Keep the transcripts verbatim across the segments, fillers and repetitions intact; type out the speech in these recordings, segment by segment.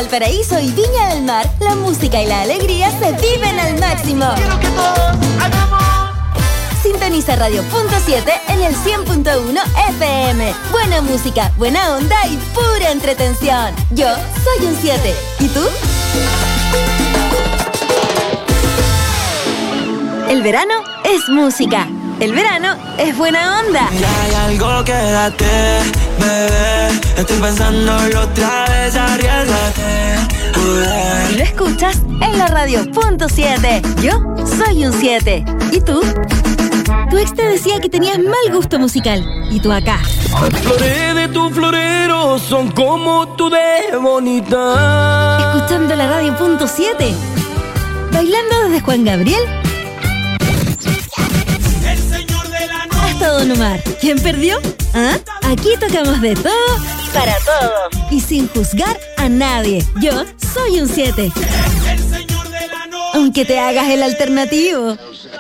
Valparaíso y Viña del Mar, la música y la alegría se viven al máximo. Quiero que todos hagamos. Sintoniza Radio Punto siete en el cien punto uno F M. Buena música, buena onda y pura entretención. Yo soy un siete. ¿Y tú? El verano es música. El verano es buena onda. Y hay algo que date, bebé. Estoy pensándolo otra vez, arriesgate. Y lo escuchas en la Radio Punto siete. Yo soy un siete. ¿Y tú? Tu ex te decía que tenías mal gusto musical. Y tú acá. Las flores de tu florero son como tú de bonita. Escuchando la Radio Punto siete. Bailando desde Juan Gabriel hasta Don Omar. ¿Quién perdió? ¿Ah? Aquí tocamos de todo para todos. Y sin juzgar a nadie. Yo soy un siete. Aunque te hagas el alternativo.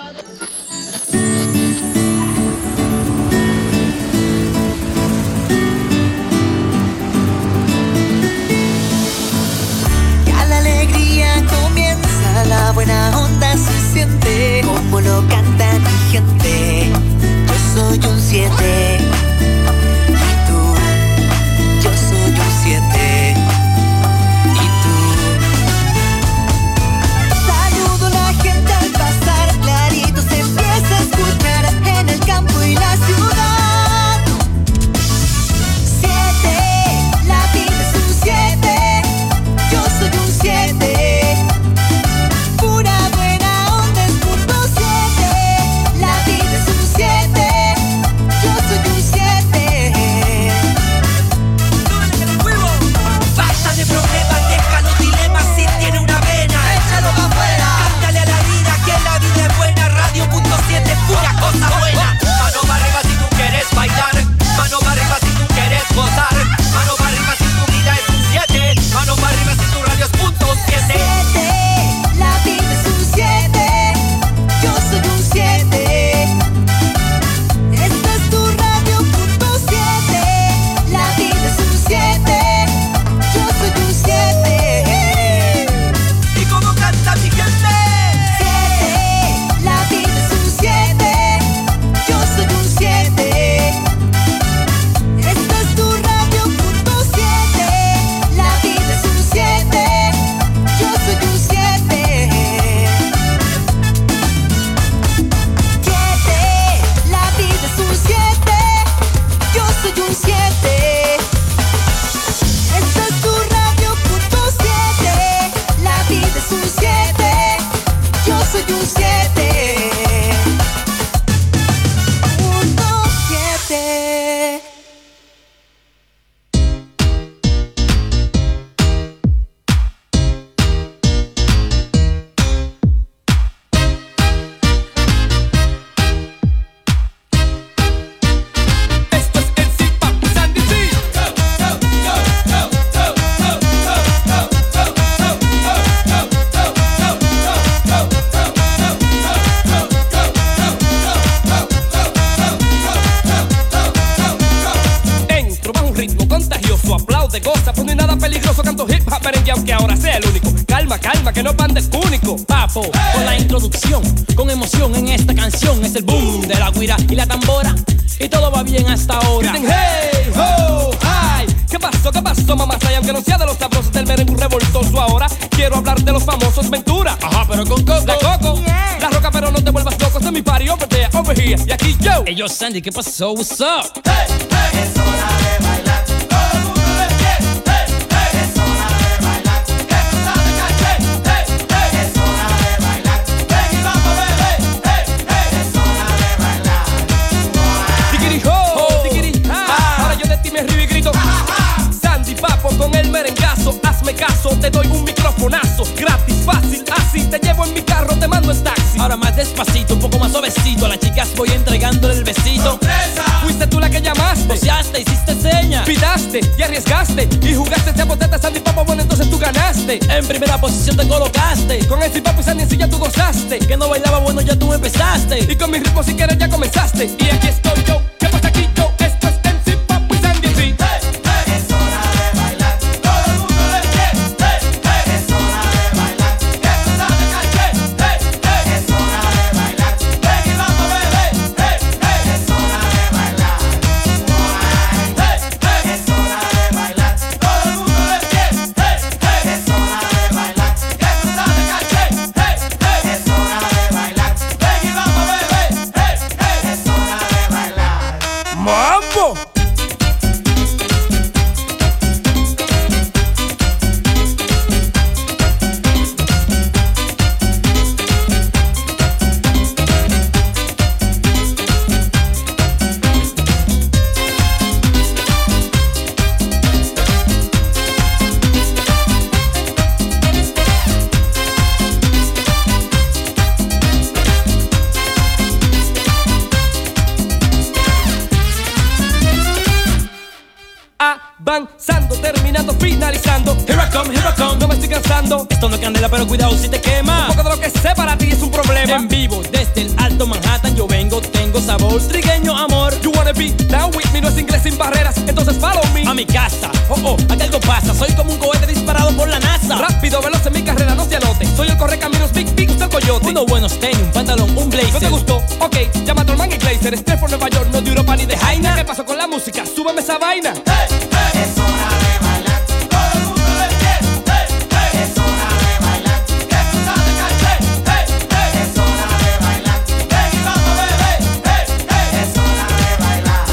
Ya la alegría comienza, la buena onda se siente, como lo canta mi gente. Yo soy un siete. Y tú, yo soy un siete. Y tú. Saludo a la gente al pasar, clarito se empieza a escuchar en el campo y la ciudad. Siete, la vida es un siete. Yo soy un siete. Pura buena onda es punto siete. La vida es un siete. Yo soy un siete. Basta de problemas, deja los dilemas. Si tiene una vena, échalo pa' afuera. Cántale a la vida que la vida es buena. Radio punto siete, pura cosa buena. Mano para arriba si tú quieres bailar. Mano para arriba si tú quieres gozar. Mano para arriba si tu vida es un siete. Mano para arriba si tu radio es punto siete. Siete, la vida es un siete. Yo soy un siete. Esta es tu radio punto siete. La vida es un siete. Yo soy un siete. ¿Y cómo canta mi gente? Siete, la vida es un siete. Yo soy un siete. Esta es tu radio punto siete. La vida es un siete. Yo soy un siete. Siete, la vida es un siete. Yo soy un siete. Esta es tu radio punto siete. La vida es un siete. Yo soy un siete. Punto siete. Esto es el Zipa Sandy G. Entro bajo un ritmo contagioso, aplaude, goza, pues no hay nada peligroso. Canto hip hop merengue aunque ahora sea el único. Calma, calma, que no pan de único. Papo, con la introducción, con emoción en esta canción. Es el boom de la guira y la tambora. Y todo va bien hasta ahora. Griten hey, ho, hi. ¿Qué pasó, qué pasó, mamá? Y aunque no sea de los sabrosos del merengue revoltoso ahora, quiero hablar de los famosos Ventura. Ajá, pero con coco. La Coco, la Roca, pero no te vuelvas loco. Este es mi party, over there, over here. Y aquí yo. Hey, yo, Sandy, ¿qué pasó? What's up? Hey, hey, es hora de bailar. Todo el mundo de pie. Hey, hey, es hora de bailar. Esto está de caché. Hey, hey, es hora de bailar. Ven y vamos, bebé. Hey, hey, es hora de bailar. Tiquiri ho, tiquiri ha. Ahora yo de ti me río y grito. Sandy Papo con el merengazo. Hazme caso, te doy un microfonazo. Gratis, fácil, así. Te llevo en mi carro, te mando en taxi. Ahora más despacito, un poco más suavecito. A las chicas voy entregándole el besito. Fuiste tú la que llamaste, Boceaste, hiciste seña, pitaste y arriesgaste y jugaste ese boteta Sandy Papo, bueno entonces tú ganaste. en primera posición te colocaste. Con el Papo y Sandy en sí ya tú gozaste. Que no bailaba, bueno, ya tú empezaste. Y con mi ritmo si quieres ya comenzaste. Y aquí estoy yo, ¿qué pasa aquí yo? Esto es M C Papo y Sandy G. Hey, hey, es hora de bailar. Todo el mundo de pie. Hey, pero cuidado si te quema. Un poco de lo que sé para ti es un problema. En vivo desde el Alto Manhattan yo vengo, tengo sabor trigueño, amor. You wanna be down with me, no es inglés sin barreras, entonces follow me. A mi casa, oh oh, aquí algo pasa. Soy como un cohete disparado por la NASA. Rápido, veloz en mi carrera, no se anote. Soy el correcaminos, Big Big, usted el coyote. Unos buenos tenis, un pantalón, un blazer. ¿No te gustó? Ok, llama a tu hermano y Glazer. Estrés por Nueva York, no de Europa ni de Jaina. ¿Qué pasó con la música? Súbeme esa vaina. Hey, hey, es hora de bailar. Todo el mundo de pie. Hey, hey, es hora de bailar. Que tú sabes caché. Hey, hey, es hora de bailar. Ven y vamos, bebé. Hey, hey, es hora de bailar.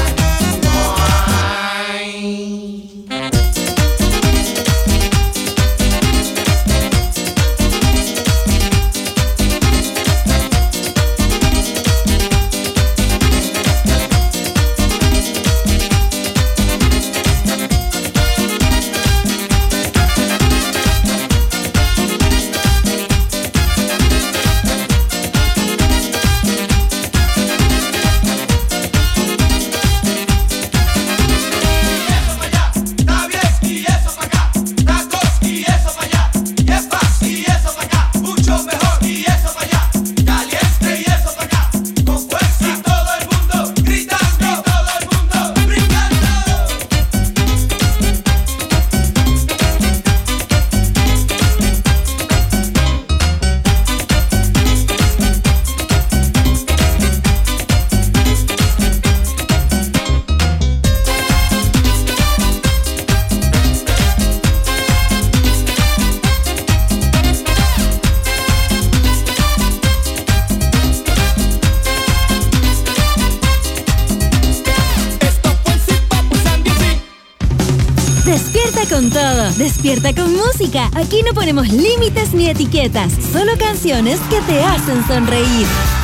Con todo, despierta con música. Aquí no ponemos límites ni etiquetas, solo canciones que te hacen sonreír.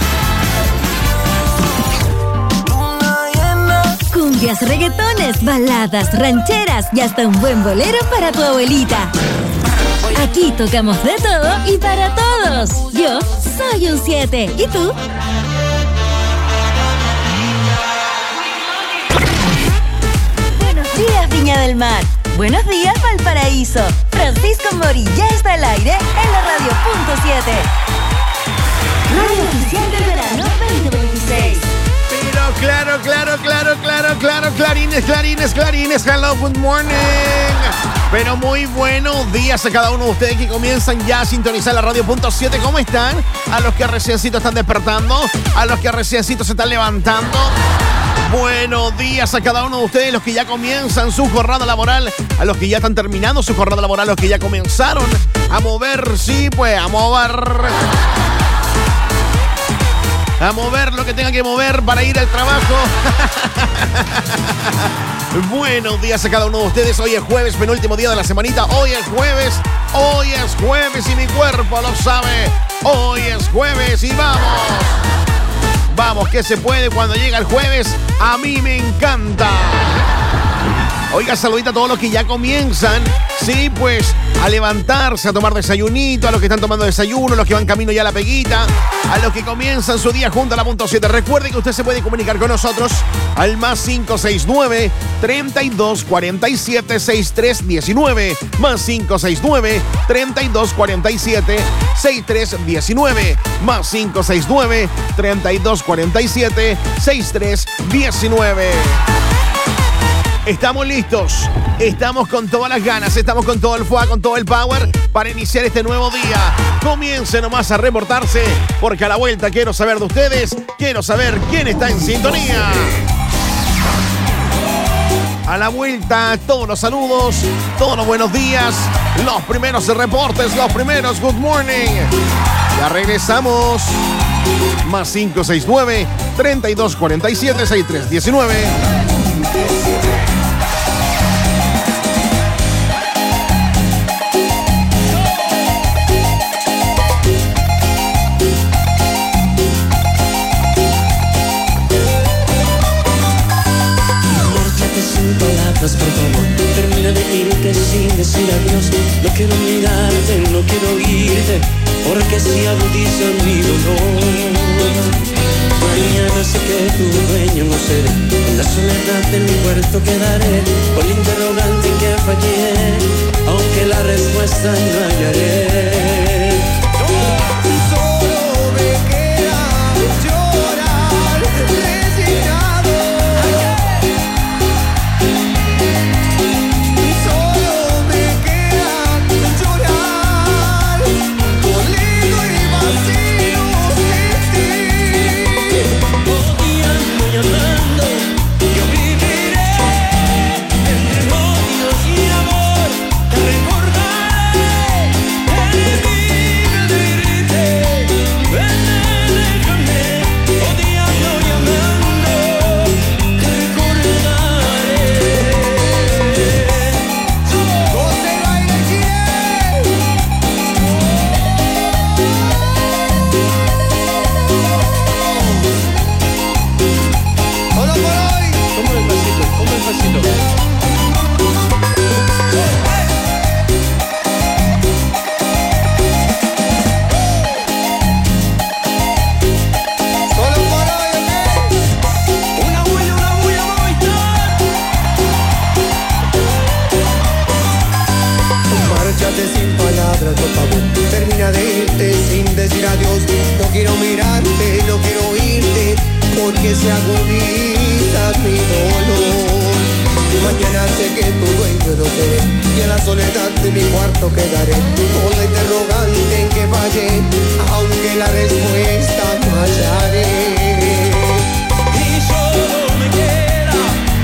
Cumbias, reggaetones, baladas, rancheras y hasta un buen bolero para tu abuelita. Aquí tocamos de todo y para todos. Yo soy un siete. ¿Y tú? Buenos días, Viña del Mar. Buenos días, Valparaíso. Francisco Mori ya está al aire en la radio punto siete. Radio oficial del verano veinte veintiséis. Pero claro, claro, claro, claro, claro, clarines, clarines, clarines. Hello, good morning. Pero muy buenos días a cada uno de ustedes que comienzan ya a sintonizar la radio punto siete. ¿Cómo están? A los que reciencito están despertando, a los que reciencito se están levantando. Buenos días a cada uno de ustedes, los que ya comienzan su jornada laboral, a los que ya están terminando su jornada laboral, los que ya comenzaron a mover, sí, pues a mover, a mover lo que tengan que mover para ir al trabajo. Buenos días a cada uno de ustedes. Hoy es jueves, penúltimo día de la semanita. Hoy es jueves, hoy es jueves y mi cuerpo lo sabe. Hoy es jueves y vamos. Vamos, que se puede cuando llega el jueves. A mí me encanta. Oiga, saludita a todos los que ya comienzan, sí, pues, a levantarse, a tomar desayunito, a los que están tomando desayuno, a los que van camino ya a la peguita, a los que comienzan su día junto a la punto siete. Recuerde que usted se puede comunicar con nosotros al más cinco seis nueve, treinta y dos cuarenta y siete, sesenta y tres diecinueve, más cinco seis nueve, treinta y dos cuarenta y siete, sesenta y tres diecinueve, más cinco seis nueve, treinta y dos cuarenta y siete, sesenta y tres diecinueve. Estamos listos, estamos con todas las ganas, estamos con todo el fuego, con todo el power para iniciar este nuevo día. Comience nomás a reportarse, porque a la vuelta quiero saber de ustedes, quiero saber quién está en sintonía. A la vuelta, todos los saludos, todos los buenos días, los primeros reportes, los primeros good morning. Ya regresamos. Más cinco seis nueve, treinta y dos cuarenta y siete, sesenta y tres diecinueve. Por favor, termina de irte sin decir adiós. No quiero mirarte, no quiero oírte, porque si agudiza mi dolor. Mañana sé que tu dueño no seré, en la soledad de mi puerto quedaré, por el interrogante en que fallé, aunque la respuesta no hallaré. Por favor, termina de irte sin decir adiós. No quiero mirarte, no quiero oírte, porque se agudiza mi dolor. Mañana sé que tu dueño no seré, y en la soledad de mi cuarto quedaré, con la interrogante en que fallé, aunque la respuesta no hallaré. Y solo me queda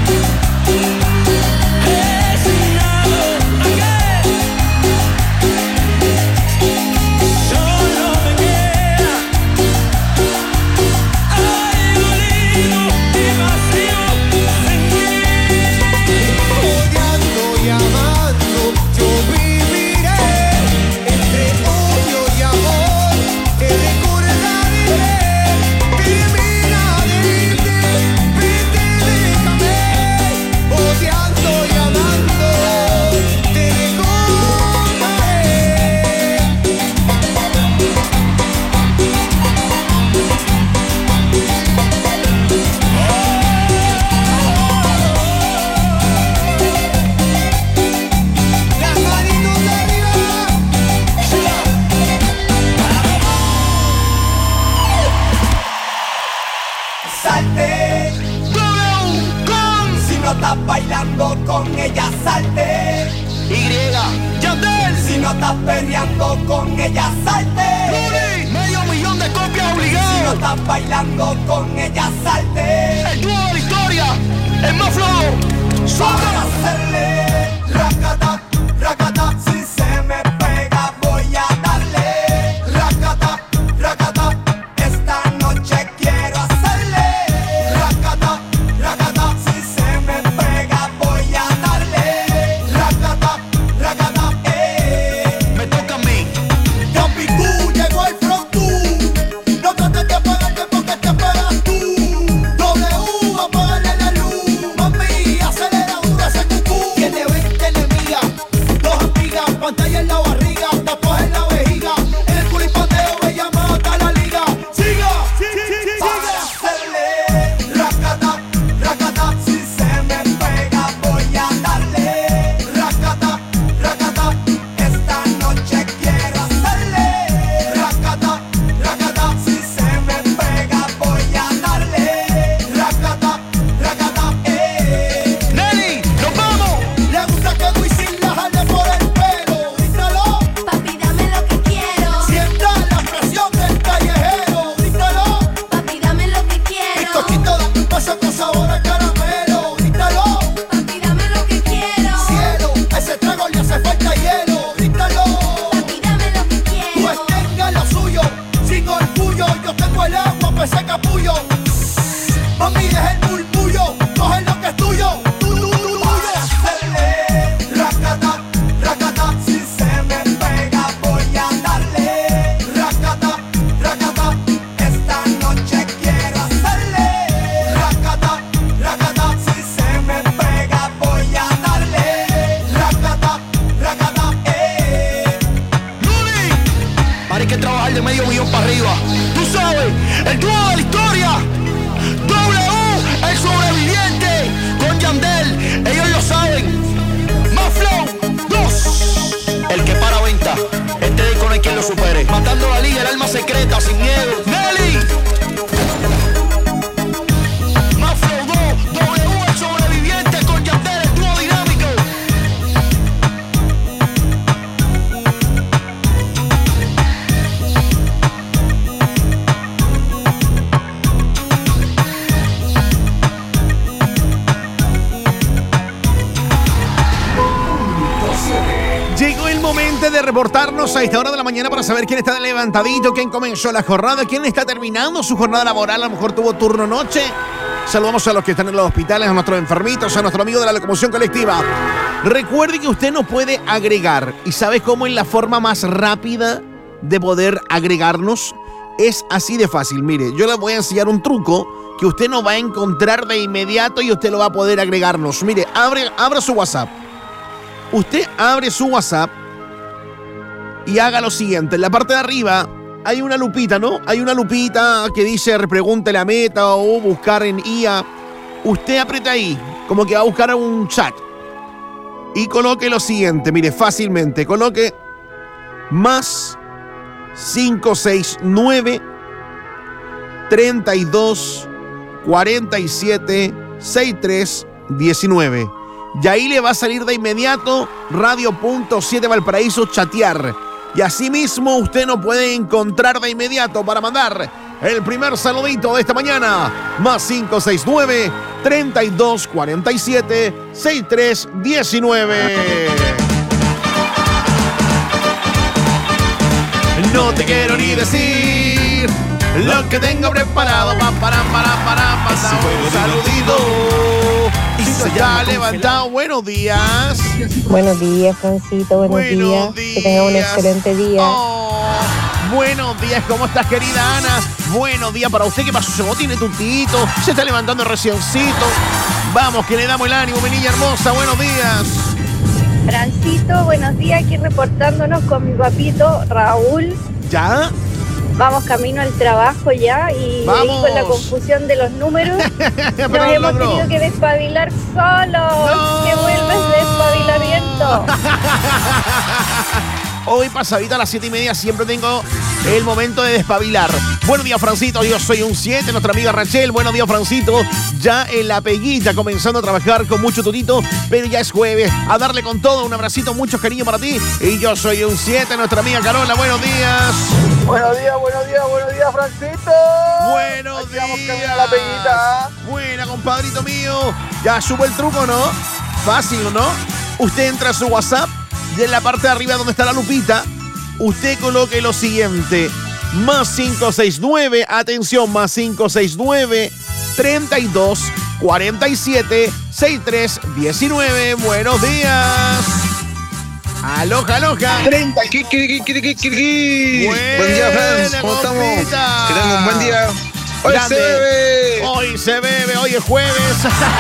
resignado a que solo me queda algo lindo y vacío sin ti. Odiando y amando, yo viviré entre odio y amor, que recordaré. Termina de irte, vete, déjame. Odiando y amando, te recordaré. Las manitos arriba. Salte, si no estás bailando con ella, salte. Y, Yandel, Si no estás perreando con ella, salte. Rudy, medio millón de copias Si no obligadas. estás bailando con ella, salte. El dúo de la historia, el más flow. Para ¡Sobra! hacerle racata, racata, si se me pega voy a darle racata, racata, esta noche quiero hacerle racata, racata, si se me pega voy a darle racata, racata, eh. Me toca a mí. Yampicú, llegó el frontú. No trates de apagarte porque te apagas tú. W, apágale la luz. Mami, acelera dura ese cucú. Tiene veinte enemigas, dos amigas, pantalla en la barriga, tatuaje en la vejiga. En el culipateo ella mata la liga. Siga, para hacerle racata, racata, si se me pega voy a darle racata, racata, esta noche quiero hacerle racata, racata, si se me pega voy a darle racata, racata, eh. Nelly, nos vamos. Le gusta que Wisin la jale por el pelo, grítalo. Papi, dame lo que quiero. Sienta la presión del callejero, grítalo. Papi, dame lo que quiero. Bizcochito da un paso con sabor a caramelo, grítalo. Papi, dame lo que quiero. Cielo, a ese trago le hace falta hielo, grítalo. Papi, dame lo que quiero. Pues tenga lo suyo, sin orgullo, yo tengo el agua para ese capullo. Mami, deja el murmullo, coge lo que es tuyo, tu, tu, tu, tuyo. Hacerle racata, racata, si se me pega voy a darle racata, racata, esta noche quiero hacerle racata, racata, si se me pega voy a darle racata, racata, eh. Rudy, ahora hay que trabajar de medio millón para arriba. Tú sabes, el dúo de la historia. W, el sobreviviente, con Yandel, ellos lo saben. Más flow, dos. El que para venta, este disco no hay quien lo supere. Matando la liga, el alma secreta, sin miedo. Nelly. Más flow, dos. W, el sobreviviente, con Yandel, el dúo dinámico. Llegó el momento de reportarnos a esta hora de la mañana para saber quién está levantadito, quién comenzó la jornada, quién está terminando su jornada laboral, a lo mejor tuvo turno noche. Saludamos a los que están en los hospitales, a nuestros enfermitos, a nuestro amigo de la locomoción colectiva. Recuerde que usted nos puede agregar. ¿Y sabe cómo es la forma más rápida de poder agregarnos? Es así de fácil. Mire, yo les voy a enseñar un truco que usted nos va a encontrar de inmediato y usted lo va a poder agregarnos. Mire, abre, abra su WhatsApp. Usted abre su WhatsApp y haga lo siguiente. En la parte de arriba hay una lupita, ¿no? Hay una lupita que dice repregúntele a Meta o buscar en I A. Usted aprieta ahí, como que va a buscar un chat. Y coloque lo siguiente, mire, fácilmente. Coloque más cinco seis nueve, treinta y dos, cuarenta y siete, sesenta y tres, diecinueve. Y ahí le va a salir de inmediato Radio punto siete Valparaíso chatear. Y asimismo usted nos puede encontrar de inmediato para mandar el primer saludito de esta mañana. Más cinco seis nueve, treinta y dos, cuarenta y siete, sesenta y tres, diecinueve. No te quiero ni decir lo que tengo preparado. Pa, para, para, para, para, un saludito. Y se ya levantado. Buenos días. Buenos días, Francito. Buenos, Buenos días. días. Que tenga un excelente día. Oh, buenos días. ¿Cómo estás, querida Ana? Buenos días para usted. ¿Qué pasó? Se tiene tutito. Se está levantando reciencito. Vamos, que le damos el ánimo, mi niña hermosa. Buenos días. Francito, buenos días, aquí reportándonos con mi papito Raúl. ¿Ya? Vamos camino al trabajo ya y Vamos. ahí con la confusión de los números Pero nos lo hemos logró. tenido que despabilar solos. No. Que vuelves despabilamiento. Hoy pasadita a las siete y media siempre tengo el momento de despabilar. Buenos días, Francito. Yo soy un siete. Nuestra amiga Rachel. Buenos días, Francito. Ya en la peguita, comenzando a trabajar con mucho tutito, pero ya es jueves. A darle con todo. Un abracito, mucho cariño para ti. Y yo soy un siete. Nuestra amiga Carola. Buenos días. Buenos días, buenos días, buenos días, Francito. Buenos Aquí vamos días. camino a la peguita. Buena, compadrito mío. Ya subo el truco, ¿no? Fácil, ¿no? Usted entra a su WhatsApp y en la parte de arriba donde está la lupita, usted coloque lo siguiente. Más cinco seis nueve, atención, más cinco seis nueve, treinta y dos, cuarenta y siete, sesenta y tres, diecinueve. Buenos días. Aloja, aloja. treinta. ¿Qué, qué, qué, qué, qué, qué, qué? Buena, Buen día, Franz. ¿Cómo estamos? compita. Que tengan un buen día. Hoy Grande. se bebe. Hoy se bebe, hoy es jueves.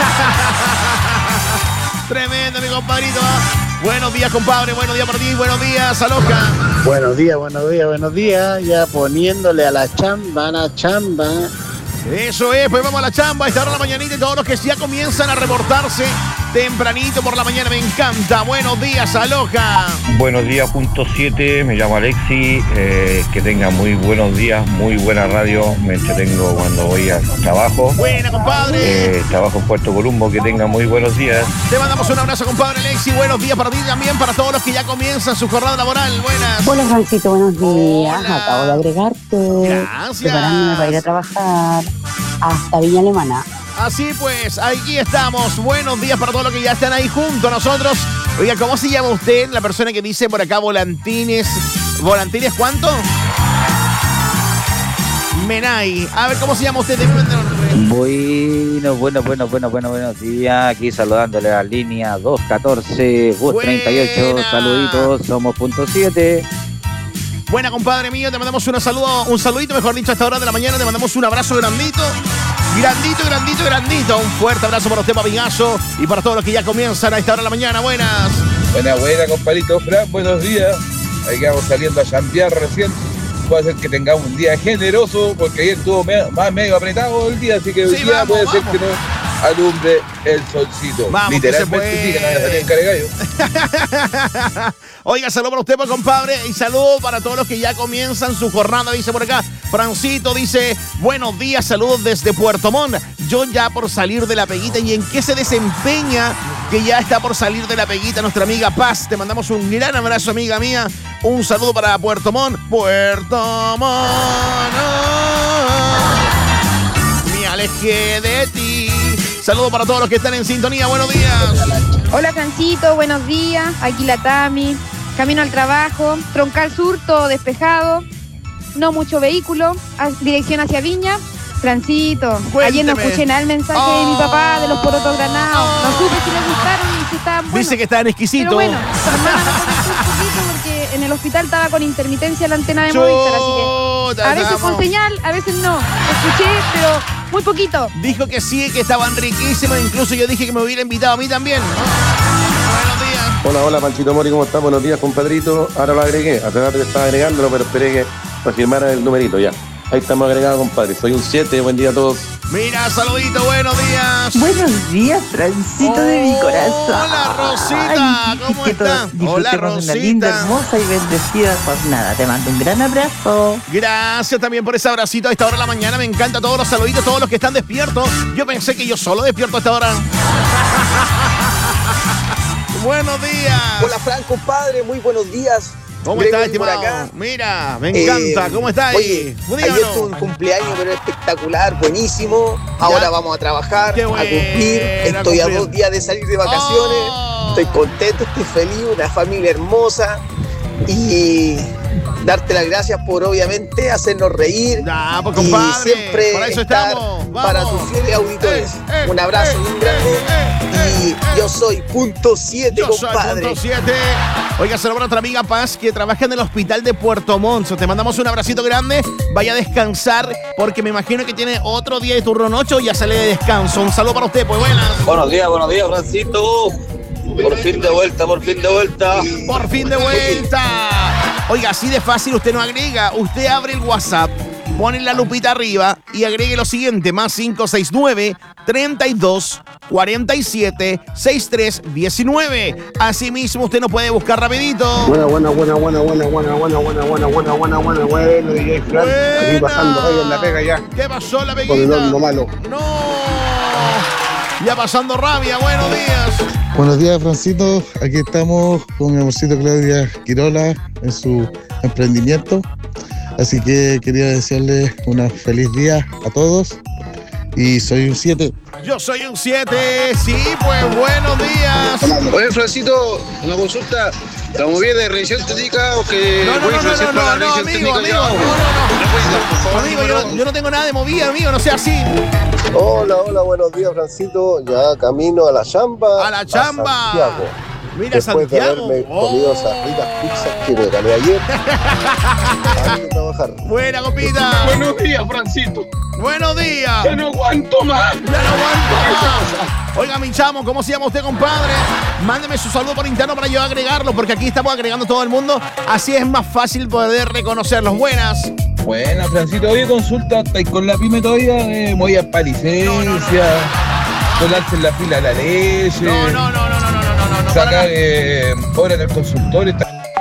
Tremendo, mi compadrito. Buenos días, compadre. Buenos días para ti. Buenos días, Aloja. Buenos días, buenos días, buenos días. Ya poniéndole a la chamba, a la chamba. Eso es, pues vamos a la chamba. Esta hora de la mañanita y todos los que ya comienzan a reportarse tempranito por la mañana. Me encanta. Buenos días, Aloja. Buenos días, punto siete, me llamo Alexi, eh, que tenga muy buenos días, muy buena radio, me entretengo cuando voy al trabajo. Buena, compadre. Eh, trabajo en Puerto Columbo, que tenga muy buenos días. Te mandamos un abrazo, compadre Alexi. Buenos días para ti también, para todos los que ya comienzan su jornada laboral. Buenas. Hola, Francito. Buenos días. Hola. Acabo de agregarte. Gracias. Preparándome para ir a trabajar hasta Villa Alemana. Así pues, aquí estamos. Buenos días para todos los que ya están ahí junto a nosotros. Oiga, ¿cómo se llama usted? La persona que dice por acá volantines. ¿Volantines cuánto? Menay. A ver, ¿cómo se llama usted? Bueno, bueno, bueno, bueno, bueno, buenos días. Aquí saludándole a la línea dos catorce, bus treinta y ocho. Saluditos, somos punto siete. Buena, compadre mío, te mandamos un saludo, un saludito, mejor dicho, a esta hora de la mañana. Te mandamos un abrazo grandito, grandito, grandito, grandito. Un fuerte abrazo para usted, papigazo, y para todos los que ya comienzan a esta hora de la mañana. Buenas. Buena, buena, compadrito Fran. Buenos días. Ahí vamos saliendo a chambear recién. Puede ser que tengamos un día generoso, porque ayer estuvo me- más medio apretado el día, así que hoy Sí, día vamos, puede ser vamos. que nos alumbre el solcito. Vamos, que se literalmente sí, que no vaya a salir en Caregallo. Oiga, saludo para usted, pues, compadre, y saludo para todos los que ya comienzan su jornada, dice por acá. Francito dice, buenos días, saludos desde Puerto Montt. Yo ya por salir de la peguita. ¿Y en qué se desempeña que ya está por salir de la peguita nuestra amiga Paz? Te mandamos un gran abrazo, amiga mía. Un saludo para Puerto Montt. Puerto Montt. Me alejé de ti. Saludos para todos los que están en sintonía. Buenos días. Hola, Francito, buenos días. Aquí la Tami. Camino al trabajo. Troncal Sur, todo despejado. No mucho vehículo. a- Dirección hacia Viña. Francito, ayer no Cuénteme. escuché nada el mensaje de mi papá de los porotos granados. No supe si les gustaron y si estaban buenos. Dice que estaban exquisitos. Pero bueno, su hermana me comentó un poquito porque en el hospital estaba con intermitencia la antena de Movistar, así que a veces con estamos. señal, a veces no. Escuché, pero muy poquito. Dijo que sí, que estaban riquísimos. Incluso yo dije que me hubiera invitado a mí también. Buenos días. Hola, hola, Panchito Mori, ¿cómo estás? Buenos días, compadrito. Ahora lo agregué, a pesar de que estaba agregándolo, pero esperé que me firmara el numerito ya. Ahí estamos agregados, compadre. Soy un siete, buen día a todos. Mira, saludito, buenos días. Buenos días, Francito oh, de mi corazón. Hola, Rosita, ¿cómo estás? Hola, Rosita. Una linda, hermosa y bendecida jornada. Te mando un gran abrazo. Gracias también por ese abracito a esta hora de la mañana. Me encanta todos los saluditos, todos los que están despiertos. Yo pensé que yo solo despierto a esta hora. Buenos días. Hola, Fran, compadre, muy buenos días. ¿Cómo estás, estimado? Mira, me encanta. Eh, ¿Cómo estás? Oye, ayer tuve un cumpleaños, pero espectacular, buenísimo. Ahora ¿Ya? vamos a trabajar, a cumplir. Estoy a, a dos días de salir de vacaciones. Oh. Estoy contento, estoy feliz, una familia hermosa. Y darte las gracias por, obviamente, hacernos reír. Ya, pues, compadre, y siempre para eso estar estamos. Para tus fieles auditores. Eh, eh, un abrazo muy eh, grande. Eh, y eh, yo soy punto siete, compadre. Punto siete. Oiga, saludos a nuestra amiga Paz, que trabaja en el hospital de Puerto Montt. Te mandamos un abracito grande. Vaya a descansar, porque me imagino que tiene otro día de turno noche y ya sale de descanso. Un saludo para usted, pues buenas. Buenos días, buenos días, Francito. Por fin de vuelta, por fin de vuelta. Por fin de vuelta. Oiga, así de fácil usted no agrega. Usted abre el WhatsApp, pone la lupita arriba y agregue lo siguiente: más cinco seis nueve, treinta y dos, cuarenta y siete, sesenta y tres, diecinueve. Así mismo usted nos puede buscar rapidito. Buena, buena, buena, buena, buena, buena, buena, buena, buena, buena, buena, buena, bueno, D J Fran. Aquí pasando ahí en la pega ya. ¿Qué pasó, la peguita? Con el horno malo. No. Ya pasando rabia, buenos días. Buenos días, Francito. Aquí estamos con mi amorcito Claudia Quirola en su emprendimiento. Así que quería desearles una feliz día a todos. Y soy un siete. Yo soy un siete. Sí, pues buenos días. Oye, Francito, una consulta. ¿Estamos bien de revisión técnica o que no, no, voy no, a ofrecer no, para no, la no, revisión amigo, técnica? amigo, No, no, no, no. puedes dar, por favor, Amigo, yo no, yo no tengo nada de movida, amigo, no sea así. Hola, hola, buenos días, Francito. Ya camino a la chamba. A la chamba. A Santiago. Mira, Después Santiago. de haberme oh. comido esas ricas pizzas que me gané ayer. Hay que trabajar. Buena, copita. Buenos días, Francito. Buenos días. Ya no aguanto más. Ya no aguanto más. Oiga, mi chamo, ¿cómo se llama usted, compadre? Mándeme su saludo por interno para yo agregarlo, porque aquí estamos agregando todo el mundo. Así es más fácil poder reconocerlos. Buenas. Buenas, Francito. Oye, consulta, ¿estáis con la pyme todavía? Eh, voy a para licencia. No, no, no. Colarse en la fila de la leche. No, no, no, no, no, no, no, no, no. Sacar eh, hora en el consultorio.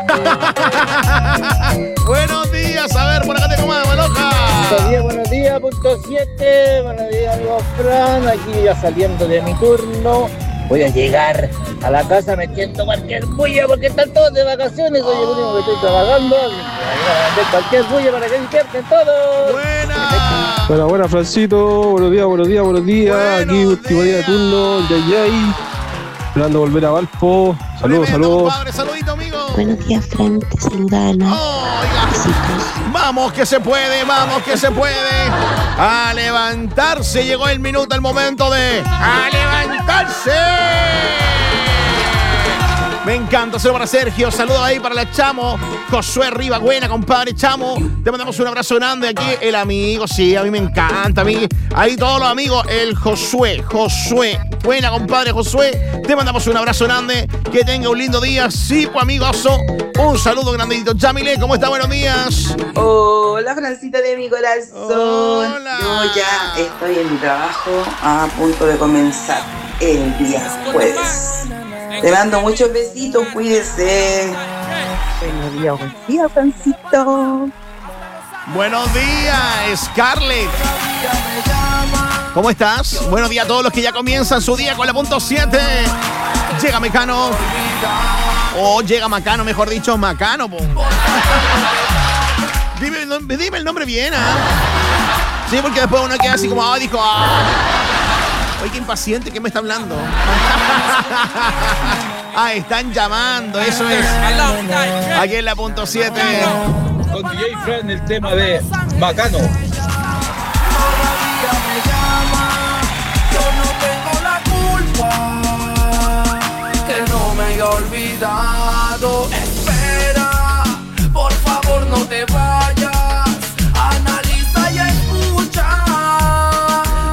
Buenos días, a ver, por acá tengo más, maloja. Buenos días, buenos días, punto siete. Buenos días, amigo Fran. Aquí ya saliendo de mi turno. Voy a llegar a la casa metiendo cualquier bulla porque están todos de vacaciones. Soy el único que estoy trabajando. Voy a vender cualquier bulla para que despierten todos. Buena. Buena, buena, Francito. Buenos días, buenos días, buenos días. Buenos Aquí último día de turno, J J. Esperando volver a Valpo. Saludos, saludos. Saludito, amigo. Buenos días, Fran. Te saluda Ana. Oh, vamos que se puede, vamos que se puede. A levantarse. Llegó el minuto, el momento de a levantarse. Me encanta, saludo para Sergio, saludo ahí para la Chamo, Josué Riva, buena compadre Chamo, te mandamos un abrazo grande. Aquí el amigo, sí, a mí me encanta, a mí, ahí todos los amigos, el Josué, Josué, buena compadre Josué, te mandamos un abrazo grande, que tenga un lindo día, sí, pues amigoso, un saludo grandito. Yamile, ¿cómo está? Buenos días. Hola, Francita de mi corazón. Hola. Yo ya estoy en mi trabajo a punto de comenzar el día jueves. Te mando muchos besitos, cuídese. Buenos días, buen día, Francito. Buenos días, Scarlett. ¿Cómo estás? Buenos días a todos los que ya comienzan su día con la punto siete. Llega Mecano. O oh, llega Macano, mejor dicho, Macano. Po. Dime, el nombre, dime el nombre bien, ¿ah? ¿eh? Sí, porque después uno queda así como, ah, dijo, ah. Oye, qué impaciente, ¿qué me está hablando? Ah, están llamando, eso es. Aquí en la punto siete. Con D J Fran, el tema de Macano. Yo no tengo la culpa, que no me haya olvidado. Espera, por favor no te vayas. Analiza y escucha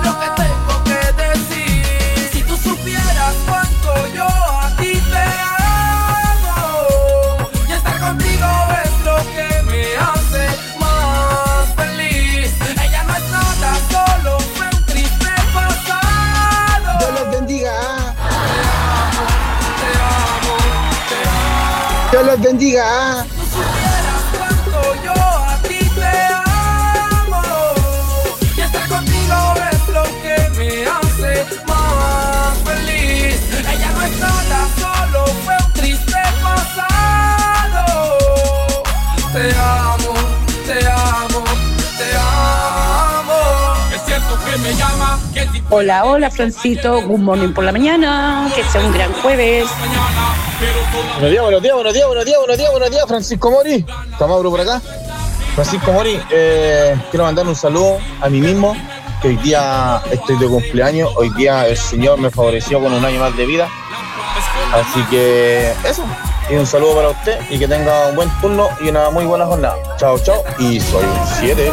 Dios los bendiga. Yo a ti te amo y estar contigo es lo que me hace más feliz. Ella no es nada, solo fue un triste pasado. Te amo, te amo, te amo. Es cierto que me llama. Que si Hola, hola, Francito. Good morning por la mañana. Que sea un gran jueves. Buenos días, buenos días, buenos días, buenos días, buenos días, buenos días, Francisco Mori. Mauro por acá. Francisco Mori, eh, quiero mandar un saludo a mí mismo, que hoy día estoy de cumpleaños. Hoy día el Señor me favoreció con un año más de vida. Así que eso. Y un saludo para usted y que tenga un buen turno y una muy buena jornada. Chao, chao. Y soy un siete.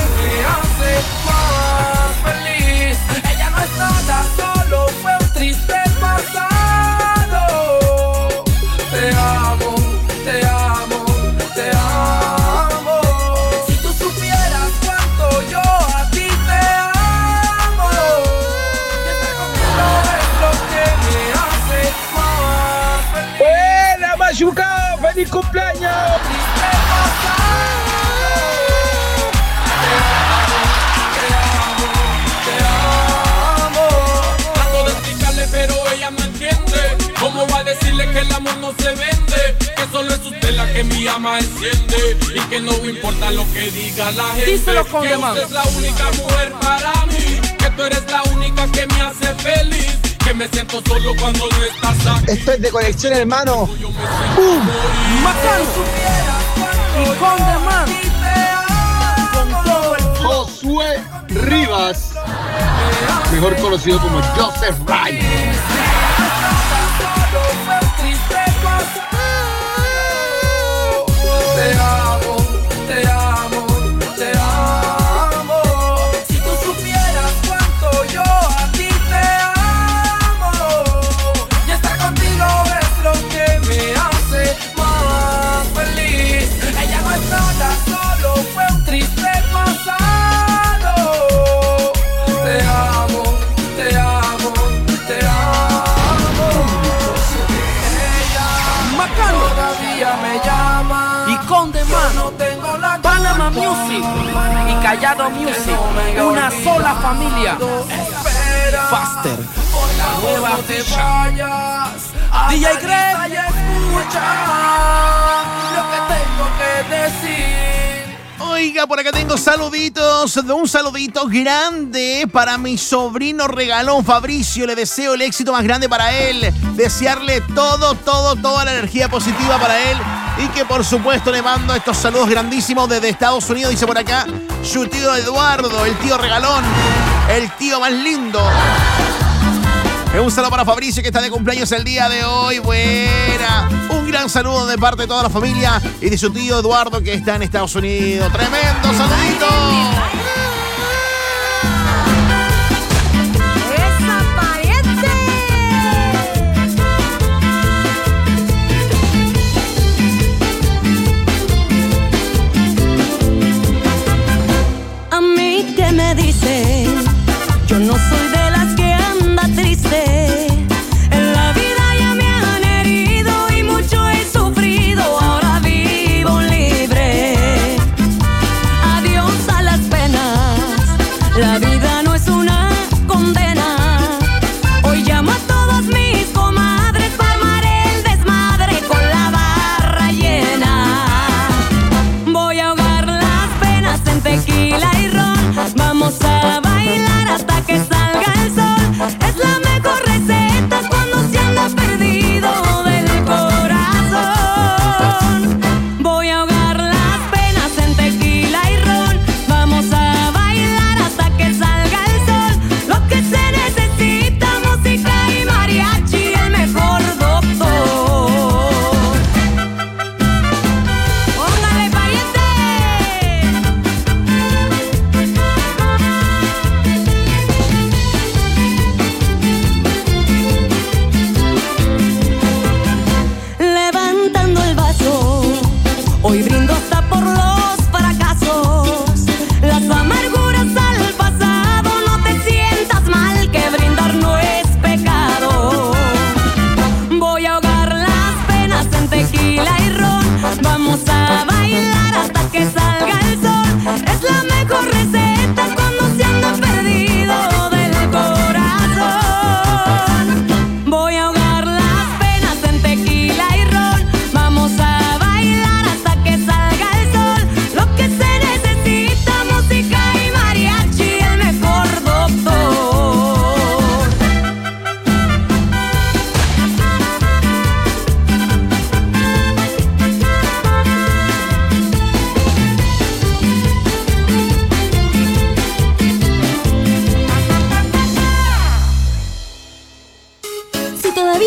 ella no es nada, solo fue un triste pasado. Te amo, te amo, te amo. Si tú supieras cuánto yo a ti te amo, y estar contigo es lo que me hace más feliz. ¡Buena, Machuca! ¡Feliz cumpleaños! Pero ella no entiende. ¿Cómo va a decirle que el amor no se vende? Que solo es usted la que mi llama enciende y que no importa lo que diga la gente. Díselo con que demás. usted es la única mujer para mí, que tú eres la única que me hace feliz, que me siento solo cuando no estás aquí. Esto es de conexión, hermano. ¡Bum! ¡Macano! Y con demás. Con todo el Josué Rivas, mejor conocido como Joseph Wright. Te amo, te amo, te amo. Si tú supieras cuánto yo a ti te amo, y estar contigo es lo que me hace más feliz. Ella no es nada, solo fue un triste pasado. Te amo, te amo, te amo. Ella Macano. todavía me llama. Y con demás. No tengo la Panama Music y Callado Music. Una sola familia. Faster. La nueva ficha. D J Greg. Escucha lo que tengo que decir. Oiga, por acá tengo saluditos, un saludito grande para mi sobrino regalón Fabricio. Le deseo el éxito más grande para él. Desearle todo, todo, toda la energía positiva para él. Y que por supuesto le mando estos saludos grandísimos desde Estados Unidos. Dice por acá, su tío Eduardo, el tío regalón, el tío más lindo. Un saludo para Fabricio, que está de cumpleaños el día de hoy. Buena. Un gran saludo de parte de toda la familia y de su tío Eduardo, que está en Estados Unidos. ¡Tremendo saludito! ¡Esa pariente! A mí que me dicen, yo no soy de las que anda triste. En la vida ya me han herido y mucho he sufrido. Ahora vivo libre. Adiós a las penas. La vida no es una condena. Hoy llamo a todos mis comadres para armar el desmadre con la barra llena. Voy a ahogar las penas en tequila y ron. Vamos a bailar hasta que salga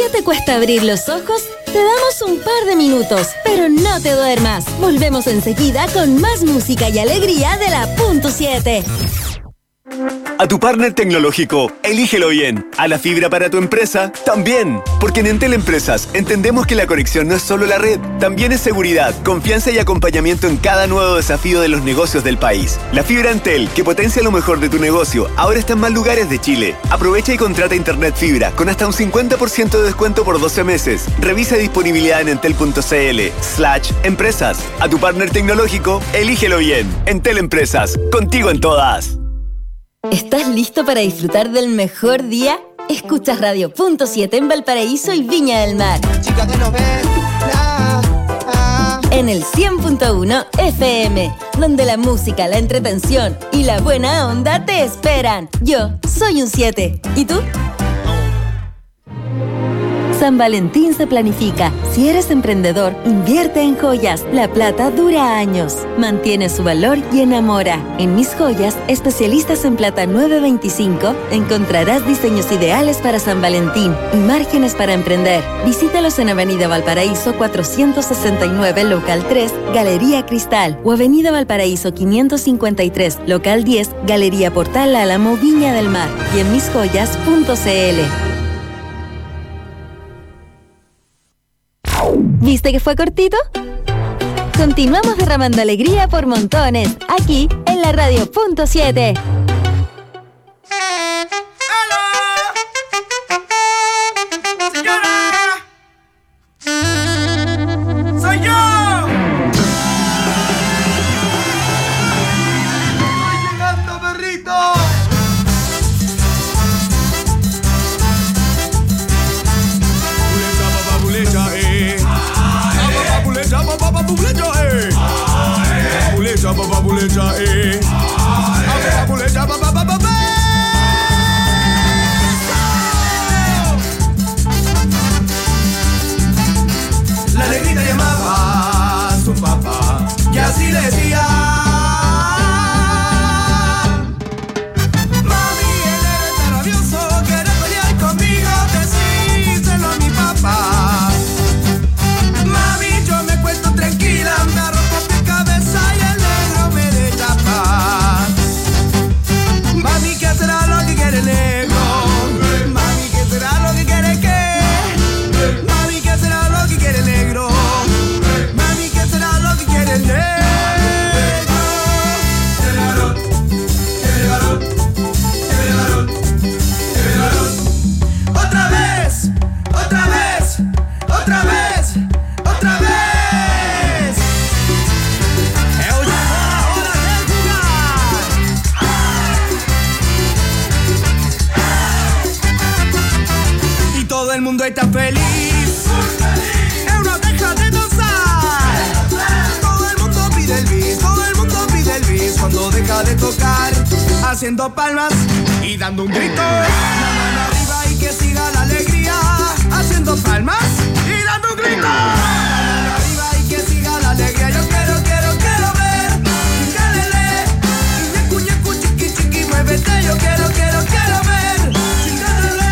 ¿Todavía te cuesta abrir los ojos? Te damos un par de minutos, pero no te duermas. Volvemos enseguida con más música y alegría de la punto siete. A tu partner tecnológico, elígelo bien. A la fibra para tu empresa, también. Porque en Entel Empresas entendemos que la conexión no es solo la red, también es seguridad, confianza y acompañamiento en cada nuevo desafío de los negocios del país. La fibra Entel, que potencia lo mejor de tu negocio, ahora está en más lugares de Chile. Aprovecha y contrata internet fibra con hasta un cincuenta por ciento de descuento por doce meses. Revisa disponibilidad en entel.cl slash empresas. A tu partner tecnológico, elígelo bien. Entel Empresas, contigo en todas. ¿Estás listo para disfrutar del mejor día? Escuchas Radio punto siete en Valparaíso y Viña del Mar. En el cien punto uno F M, donde la música, la entretención y la buena onda te esperan. Yo soy un siete. ¿Y tú? San Valentín se planifica. Si eres emprendedor, invierte en joyas. La plata dura años. Mantiene su valor y enamora. En Mis Joyas, especialistas en plata nueve veinticinco, encontrarás diseños ideales para San Valentín y márgenes para emprender. Visítalos en Avenida Valparaíso cuatrocientos sesenta y nueve, Local tres, Galería Cristal, o Avenida Valparaíso quinientos cincuenta y tres, Local diez, Galería Portal Álamo, Viña del Mar, y en mis joyas punto c l. ¿Viste que fue cortito? Continuamos derramando alegría por montones, aquí en la Radio punto siete. ¡Soy yo! ¡Estoy llegando, perrito! La negrita llamaba a su papá y así le decía: mami, él era rabioso, quiere pelear conmigo, decíselo a mi papá. Mami, yo me cuento tranquila, me arrojo mi cabeza y el negro me deja paz. Mami, ¿qué será lo que quiere el negro? Mami, ¿qué será lo que quiere qué? Mami, ¿qué será lo que quiere el negro? Mami, ¿qué será lo que quiere el negro? Quiere varón, quiere varón, quiere varón, quiere varón. Otra vez, otra vez, otra vez, otra vez. Todo el mundo está feliz. Es una deja de danzar. Todo el mundo pide el bis, todo el mundo pide el bis cuando deja de tocar, haciendo palmas y dando un grito. La mano arriba y que siga la alegría, haciendo palmas y dando un grito. La mano arriba y que siga la alegría. Yo quiero, quiero, quiero ver. Chingálele, ñecu, ñecu, chiqui, chiqui, muévete. Yo quiero, quiero, quiero ver. Chingálele.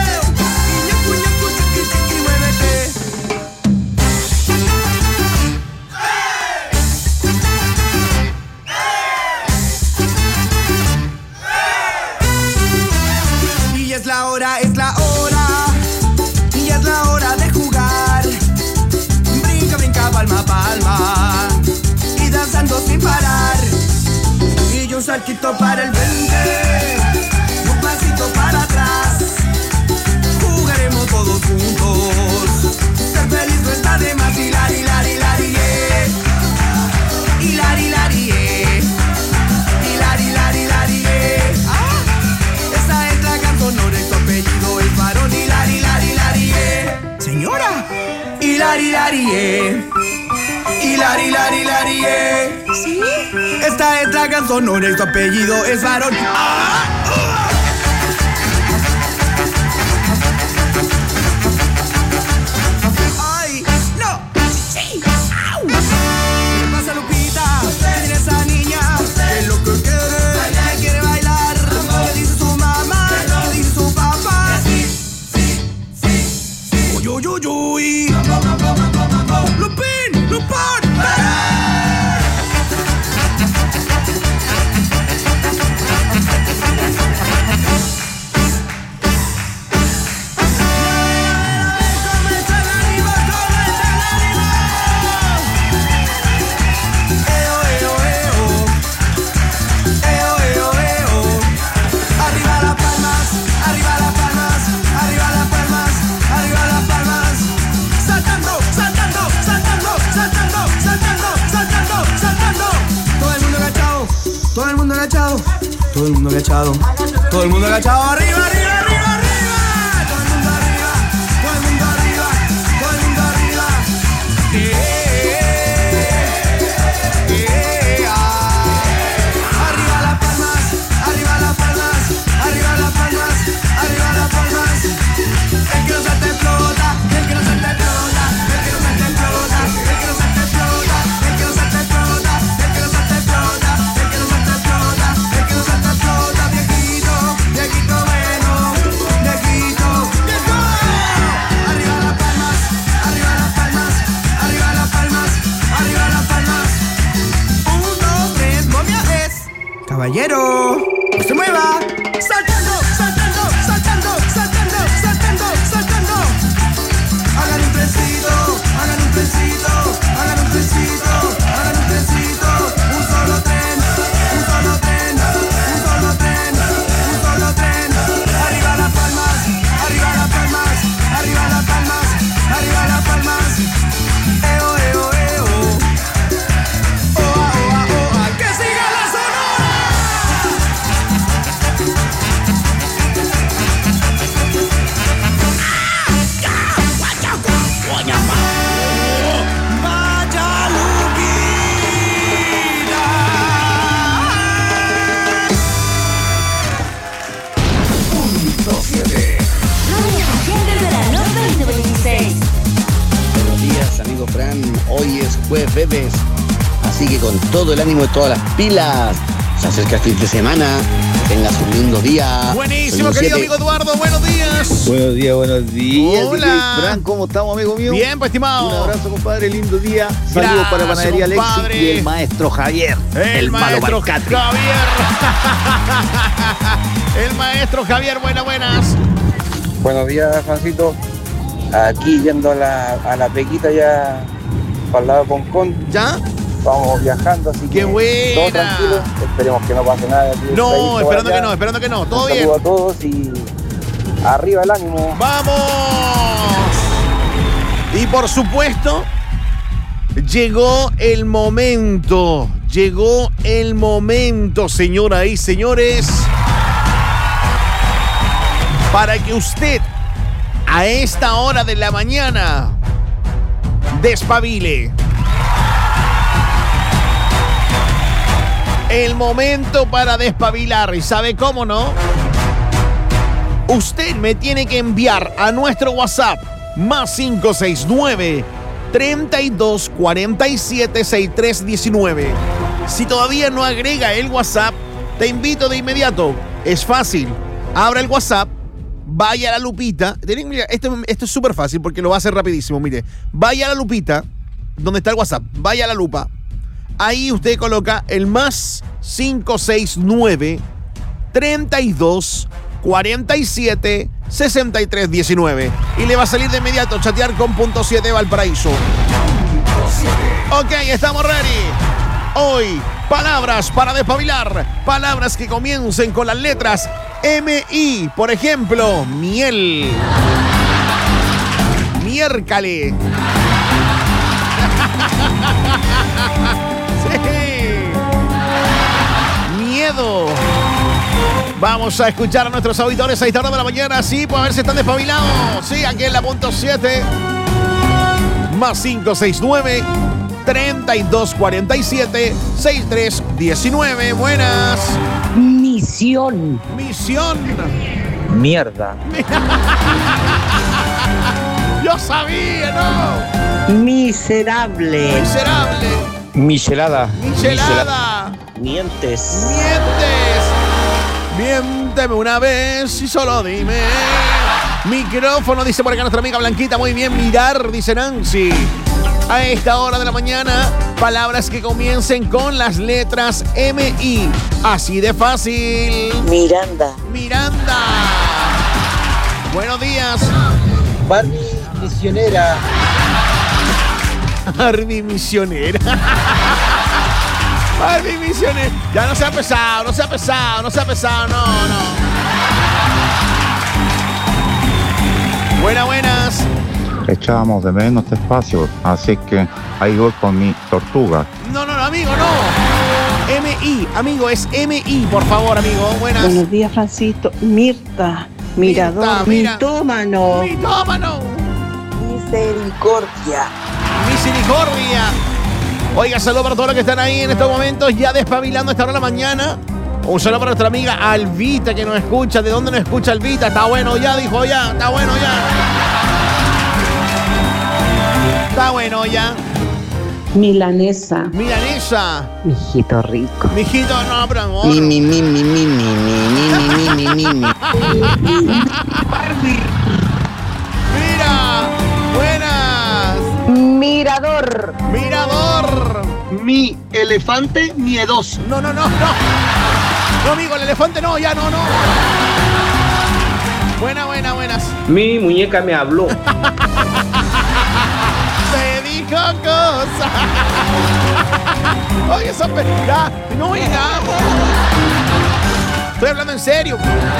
Y es la hora, es la hora, y es la hora de jugar. Brinca, brinca, palma, palma, y danzando sin parar. Y yo un saltito para el frente, un pasito para atrás. Jugaremos todos juntos, ser feliz no está de más. Hilar, hilar, hilar, yeah. Hilar, hilar, yeah. Hilar, hilar, hilar, yeah. Ah, esa es la cantonora, su apellido es varón. Hilar, hilar, hilar, yeah. Señora, hilar, hilar, yeah. Hilar, hilar, hilar, yeah. Sí, esta es la cantonora y su apellido es varón. Ah, uh. Yo, yo, Todo el mundo agachado. Todo el mundo agachado. Arriba, arriba, arriba, arriba. Todo el mundo arriba. Todo el mundo arriba. Todo el mundo arriba. Yeah, yeah, ah. Arriba las palmas. Arriba las palmas. Arriba las palmas. Arriba las palmas. El que no se te explota. El que no se te explota. El que no se te explota. El que no se te explota. El que no se te explota. El que no se te explota. El que no se te explota. El que no se te explota. Viejito, viejito bueno. Viejito, viejo. Arriba las palmas. Arriba las palmas. Arriba las palmas. Arriba las palmas. Un, dos, tres, momia es. Caballero, no se mueva. Saltando, saltando, saltando, saltando, saltando, saltando. Hagan un trencito, hagan un trencito, hagan un trencito, hagan un trencito. Un solo tren, un solo tren, un solo tren, un solo tren. Arriba las palmas, arriba las palmas, arriba las palmas, arriba las palmas. Eo, eo, eo. Oa, oa, oa. Que siga la sonora. Vaya Lupita. Punto siete. Desde la Norte noventa y seis. Buenos días, amigo Fran. Hoy es jueves, así que con todo el ánimo y todas las pilas. Se acerca el fin de semana. Tengas un lindo día. Buenísimo, Soy querido siete. amigo Eduardo, buenos días. Buenos días, buenos días. Hola. D J Fran, ¿cómo estamos, amigo mío? Bien, pues, estimado. Un abrazo, compadre, lindo día. Saludos Gracias, para Panadería Alexis compadre. y el maestro Javier. El, malo maestro Balcatri. Javier. El maestro Javier, buenas, buenas. Buenos días, Francito. Aquí yendo a la, a la pequita ya para el lado de Concón. ¿Ya? Vamos viajando, así ¡Qué que buena! todo tranquilo. Esperemos que no pase nada. Aquí del No, trayecto esperando para que allá. no, esperando que no. Todo Un bien. saludo a todos y arriba el ánimo. ¡Vamos! Y por supuesto, llegó el momento. Llegó el momento, señoras y señores, para que usted a esta hora de la mañana despabile. El momento para despabilar. ¿Y sabe cómo no? Usted me tiene que enviar a nuestro WhatsApp más cinco seis nueve, treinta y dos, cuarenta y siete, sesenta y tres diecinueve. Si todavía no agrega el WhatsApp, te invito de inmediato. Es fácil. Abra el WhatsApp, vaya a la lupita. Tienen- mira, Esto, esto es súper fácil porque lo va a hacer rapidísimo. Mire, vaya a la lupita, donde está el WhatsApp, vaya a la lupa. Ahí usted coloca el más cinco seis nueve, treinta y dos, cuarenta y siete, sesenta y tres diecinueve. Y le va a salir de inmediato chatear con punto siete Valparaíso. Ok, estamos ready. Hoy, palabras para despabilar. Palabras que comiencen con las letras M I. Por ejemplo, miel. Miércale. Sí. Miedo. Vamos a escuchar a nuestros auditores a esta hora de la mañana. Sí, pues a ver si están despabilados. Sí, aquí en la punto siete. Más cinco seis nueve, treinta y dos, cuarenta y siete, sesenta y tres diecinueve. Buenas. Misión. Misión. Mierda. Yo sabía, ¿no? Miserable. Miserable. Michelada. Michelada. Mientes. Mientes. Miénteme una vez y solo dime. Micrófono, dice por acá nuestra amiga Blanquita. Muy bien, mirar, dice Nancy. A esta hora de la mañana, palabras que comiencen con las letras M I. Así de fácil. Miranda. Miranda. Buenos días. Barbie misionera. Barbie misionera. Barbie misionera. Ya no se ha pesado, no se ha pesado, no se ha pesado, no, no. Buenas, buenas. Echábamos de menos este espacio, así que ahí voy con mi tortuga. No, no, no, amigo, no. M I, amigo, es M I, por favor, amigo. Buenas. Buenos días, Francisco. Mirta, mirador, mira. mitómano. Mitómano. Misericordia. Misericordia. Oiga, saludo para todos los que están ahí en estos momentos, ya despabilando a esta hora de la mañana. Un saludo para nuestra amiga Alvita que nos escucha. ¿De dónde nos escucha Alvita? Está bueno ya, dijo ya. Está bueno ya. Está bueno ya. Milanesa. Milanesa. Mijito rico. Mijito, no, pero amor. Mi, mi, mi, mi, mi, mi, mi, mi, mi, mi, mi, mi. Mira, buenas. Mirador. Mirador. Mi elefante miedoso. No, no, no, no. No, amigo, el elefante no, ya no, no. Buena, buena, buenas. Mi muñeca me habló. Te dijo cosas. Oye, eso ya, no oye nada. Estoy hablando en serio.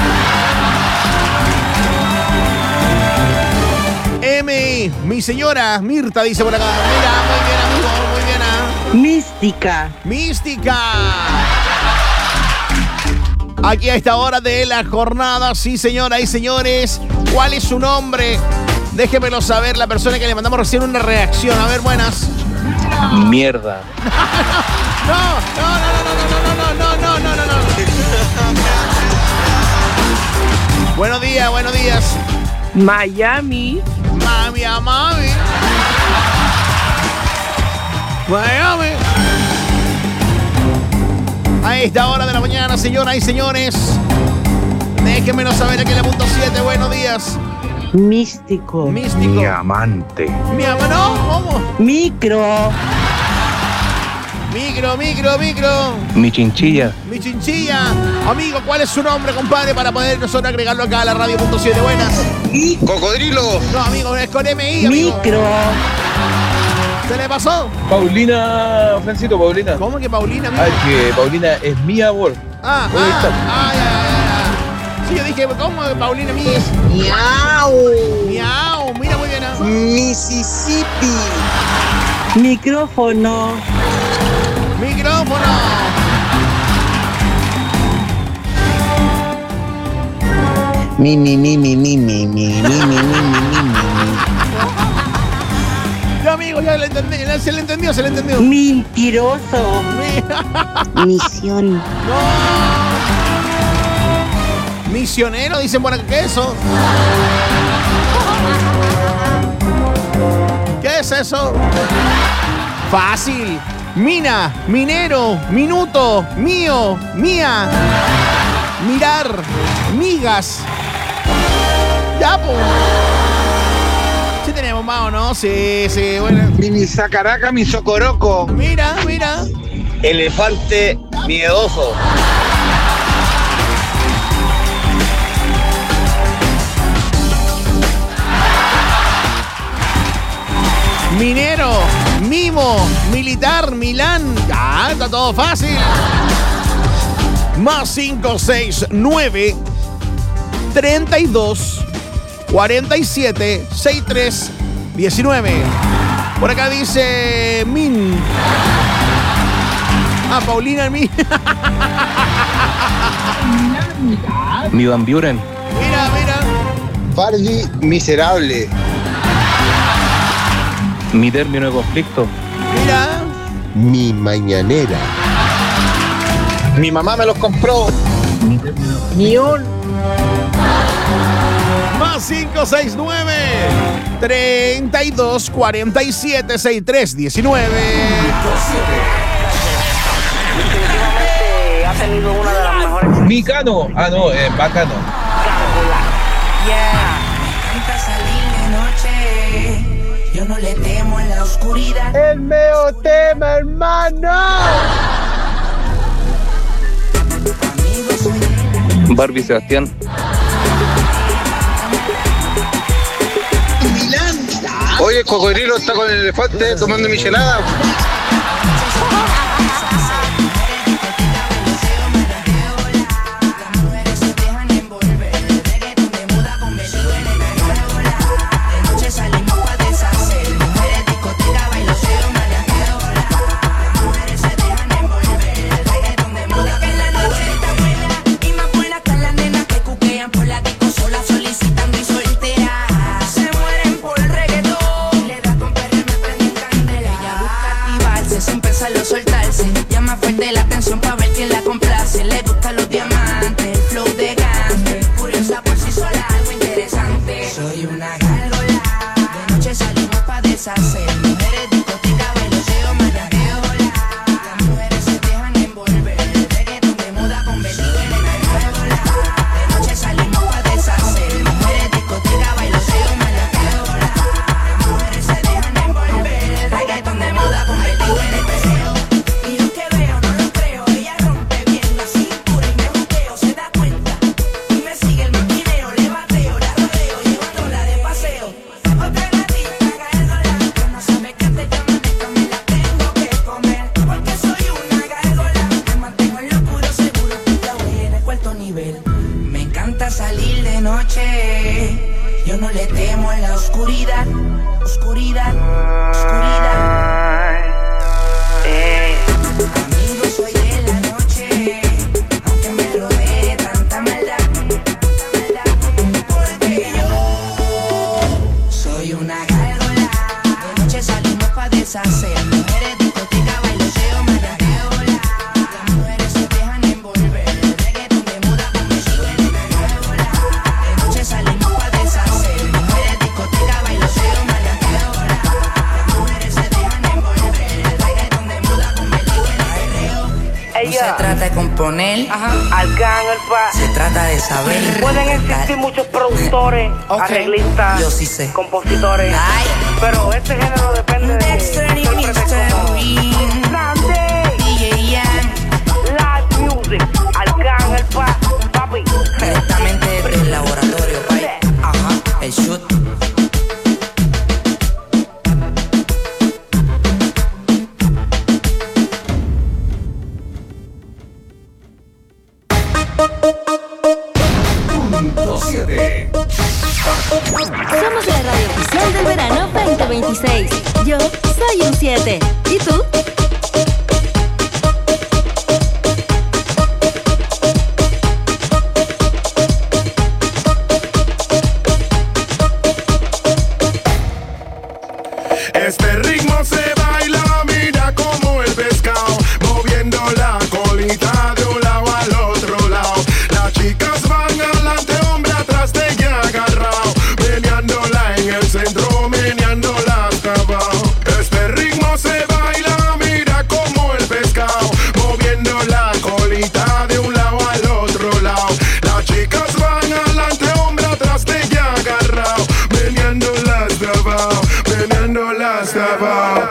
M, mi señora Mirta dice por acá. Mira, muy bien, amigo, muy bien. ¿Ah? Mística. Mística. Aquí a esta hora de la jornada, sí, señoras y señores. ¿Cuál es su nombre? Déjemelo saber, la persona que le mandamos recién una reacción. A ver, buenas. Mierda. No, no, no, no, no, no, no, no, no, no, no. Buenos días, buenos días. Miami. Mami, a mami. Miami. A esta hora de la mañana, señoras y señores. Déjenmelo saber aquí en la punto siete. Buenos días. Místico. Místico. Mi amante. Mi amante, ¿no? ¿Cómo? Micro. Micro, micro, micro. Mi chinchilla. Mi chinchilla. Amigo, ¿cuál es su nombre, compadre? Para poder nosotros agregarlo acá a la radio punto siete. Buenas. Cocodrilo. No, amigo, es con M I, amigo. Micro. ¿Se le pasó? Paulina, Francito, Paulina. ¿Cómo que Paulina, amigo? Ay, que Paulina es mi amor. Ah, Ahí ah, está. ah, ya, ya, ya. Sí, yo dije, ¿cómo que Paulina mi es? Miau. Miau, mira muy bien. ¿eh? Mississippi. Micrófono. Micrófono. Mi, mi, mi, mi, mi, mi, mi, mi, mi, mi, mi, mi. Ya, amigo, ya le entendí. Se le entendió, se le entendió. Mentiroso. Misión. No. Misionero, dicen por acá. ¿Qué es eso? ¿Qué es eso? Fácil. Mina, minero, minuto, mío, mía, mirar, migas. Ya, pues. Sí tenemos más, ¿o no? Sí, sí, bueno. Mini sacaraca, mi socoroco. Mira, mira. Elefante miedoso. Minero, mimo, militar, Milán. Ya, está todo fácil. Más cinco, seis, nueve, treinta y dos, cuarenta y siete, sesenta y tres, diecinueve. Por acá dice Min. Ah, Paulina Min. Mi Van Buren. Mira, mira. Barbie miserable. Mi término de conflicto. Mira. Mi mañanera. Mi mamá me los compró. Mion. Más cinco, seis, nueve, treinta y dos, cuarenta y siete, sesenta y tres, diecinueve. Definitivamente ha tenido una de las mejores. Micano. Ah, no, eh, bacano. Yeah. Encanta salir de noche. Yo no le temo en la oscuridad. El meo tema, hermano. Barbie Sebastián. Oye, el cocodrilo está con el elefante tomando michelada. encanta salir de noche. Yo no le temo en la oscuridad, oscuridad, oscuridad. Eh. Amigo, soy de la noche, aunque me rodee tanta maldad, porque yo soy una gárgola. De noche salimos pa' deshacer. Mujeres, discoteca, bailoteo, marateola. Las mujeres se dejan envolver. El reggaetón de moda me sube en una gárgola. De noche salimos pa' deshacer. Mujeres, discoteca, bailoteo, marateola. Las mujeres se dejan envolver. El reggaetón de moda me sube en el perreo. No se trata de componer, Arcángel el pa. se trata de saber. Pueden existir muchos productores, Ok. arreglistas, Yo sí sé. compositores, Ay. pero este género depende de Dexter y intérpretes como Green. Nande, D J Yan. Live Music, Arcángel el pa, papi. Directamente desde el laboratorio, bye. Ajá, el shoot. Somos la radio oficial del verano veinte veintiséis. Yo soy un siete. ¿Y tú? Este ritmo se baila, mira como el pescado, moviendo la colita de un lado al otro lado. Las chicas van adelante, hombre atrás de ella agarrado, meneándola en el centro, meneándola hasta abajo. Este ritmo se baila, mira como el pescado, moviendo la colita de un lado al otro lado. Las chicas van adelante, hombre atrás de ella agarrado, meneándola hasta abajo, meneándola hasta abajo.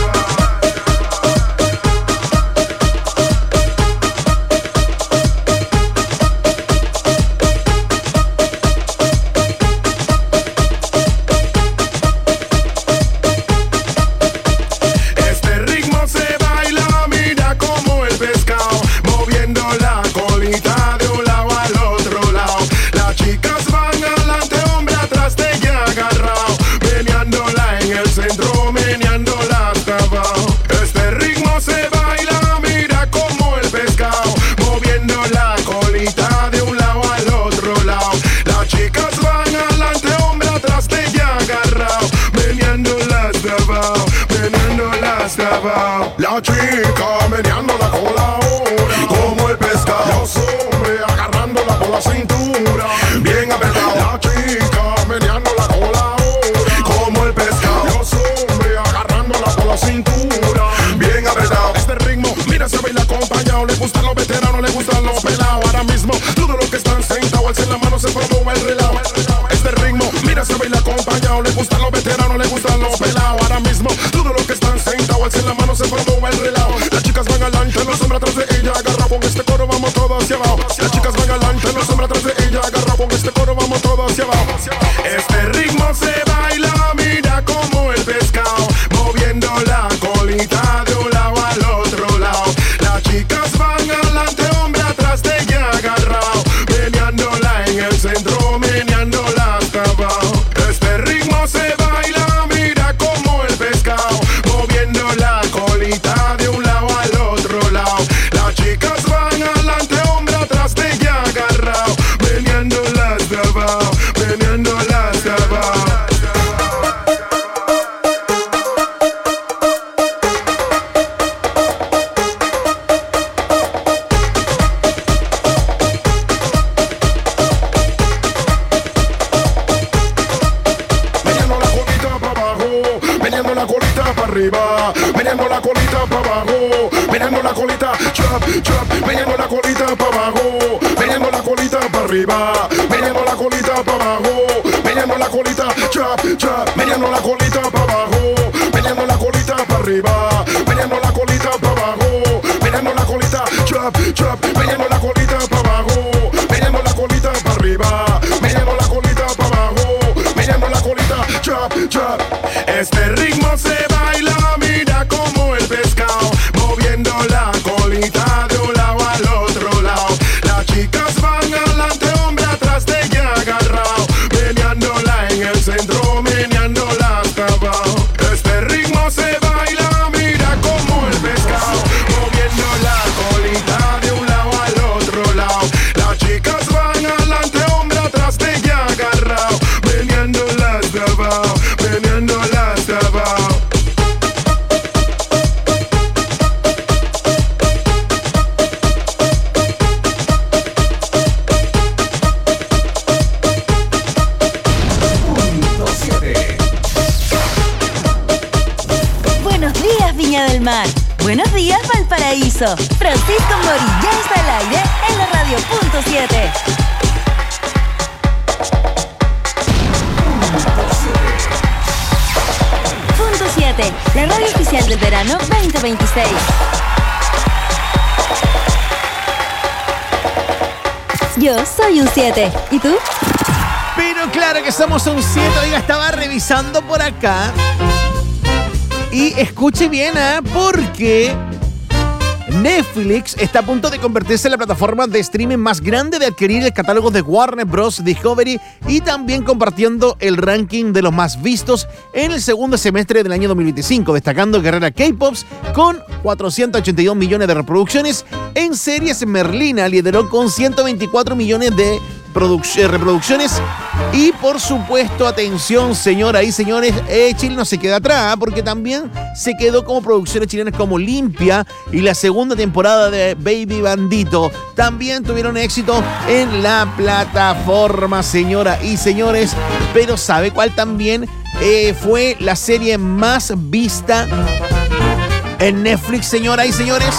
Este ritmo se baila, mira como el pescado, moviendo la colita de un lado al otro lado. Las chicas van adelante, hombre atrás de ella agarrado, meneándola en el centro, meneándola hasta abajo. Este ritmo se baila, mira como el pescado, moviendo la colita de un lado al otro lado. Las chicas van adelante, hombre atrás de ella agarrado, meneándola hasta abajo, meneándola hasta abajo. La chica meneando la cola ahora, como el pescado. Los hombres agarrándola por la cintura, bien apretado. La chica meneando la cola ahora, como el pescado. Los hombres agarrándola por la cintura, bien apretado. Este ritmo, mira, se baila acompañado. Le gustan los veteranos, le gustan los pelados. Ahora mismo, todos los que están sentados, alcen la mano, se promueve el relajo. Este ritmo, mira, se baila acompañado. Le gustan los veteranos, le gustan los pelados. Ahora mismo, todos los que están sentados, alcen la mano, se promueve el relajo. Las chicas van adelante, los hombres atrás de ella agarrado. Con este coro vamos todos hacia abajo. Las chicas van adelante, los hombres atrás de ella agarrado. Con este coro vamos todos hacia abajo. Este ritmo se baila, mira como el pescado, moviendo la colita de un lado al otro lado. Las chicas van adelante, hombre atrás de ella agarrado, meneándola en el centro, meneándola hasta abajo. Este ritmo se baila, mira como el pescado, moviendo la colita de un lado al otro lado. Las chicas van adelante, hombre atrás de ella agarrado, meneándola hasta abajo, meneándola hasta abajo. Meneando la colita para abajo, meneando la colita para arriba, meneando la colita para abajo, meneando la colita, chop, chop, meneando la colita para abajo, meneando la colita para arriba, meneando la colita para abajo, meneando la colita, chop, chop, meneando la colita para abajo, meneando la colita para arriba, meneando la colita para abajo, meneando la colita, chop, chop, meneando la colita para abajo, meneando la colita para arriba, meneando la colita para abajo, meneando la colita, chop, chop. Este ritmo se baila, mira como el pescado, moviendo la colita de un lado al otro lado. Las chicas van adelante, hombre atrás Buenos días, Valparaíso. Francisco Mori ya está al aire en la radio punto siete. Punto siete, la radio oficial del verano veinte veintiséis. Yo soy un siete. ¿Y tú? Pero claro que somos un siete. Oiga, estaba revisando por acá. Y escuche bien, ¿eh? Porque Netflix está a punto de convertirse en la plataforma de streaming más grande de adquirir el catálogo de Warner Bros. Discovery y también compartiendo el ranking de los más vistos en el segundo semestre del año dos mil veinticinco, destacando Guerrera K-Pops con cuatrocientos ochenta y dos millones de reproducciones. En series, Merlina lideró con ciento veinticuatro millones de reproducciones. Y por supuesto, atención señoras y señores, eh, Chile no se queda atrás, porque también se quedó como producciones chilenas como Limpia y la segunda temporada de Baby Bandito. También tuvieron éxito en la plataforma, señoras y señores. Pero ¿sabe cuál también eh, fue la serie más vista en Netflix, señoras y señores?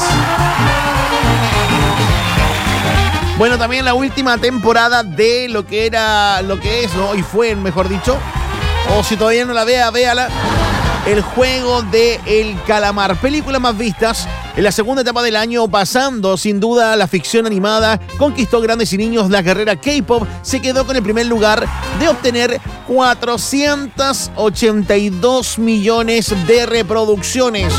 Bueno, también la última temporada de lo que era, lo que es, ¿no? Y fue, mejor dicho, o si todavía no la vea, véala, El Juego de El Calamar. Películas más vistas en la segunda etapa del año, pasando sin duda la ficción animada, conquistó grandes y niños. La carrera K-Pop se quedó con el primer lugar de obtener cuatrocientos ochenta y dos millones de reproducciones.